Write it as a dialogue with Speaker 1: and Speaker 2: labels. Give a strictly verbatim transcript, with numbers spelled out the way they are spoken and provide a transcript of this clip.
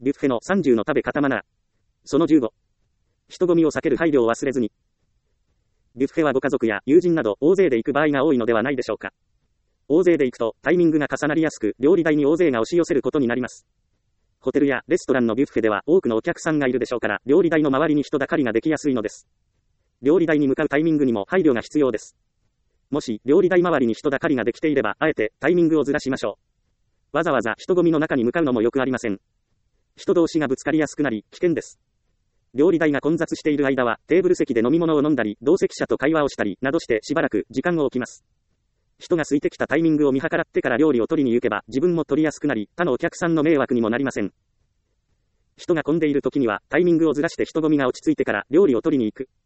Speaker 1: ビュッフェのさんじゅうの食べ方マナー。そのじゅうご。人混みを避ける配慮を忘れずに。ビュッフェはご家族や友人など大勢で行く場合が多いのではないでしょうか。大勢で行くとタイミングが重なりやすく、料理台に大勢が押し寄せることになります。ホテルやレストランのビュッフェでは多くのお客さんがいるでしょうから、料理台の周りに人だかりができやすいのです。料理台に向かうタイミングにも配慮が必要です。もし料理台周りに人だかりができていれば、あえてタイミングをずらしましょう。わざわざ人混みの中に向かうのもよくありません。人同士がぶつかりやすくなり危険です。料理台が混雑している間はテーブル席で飲み物を飲んだり、同席者と会話をしたりなどしてしばらく時間を置きます。人が空いてきたタイミングを見計らってから料理を取りに行けば、自分も取りやすくなり、他のお客さんの迷惑にもなりません。人が混んでいる時にはタイミングをずらして人混みが落ち着いてから料理を取りに行く。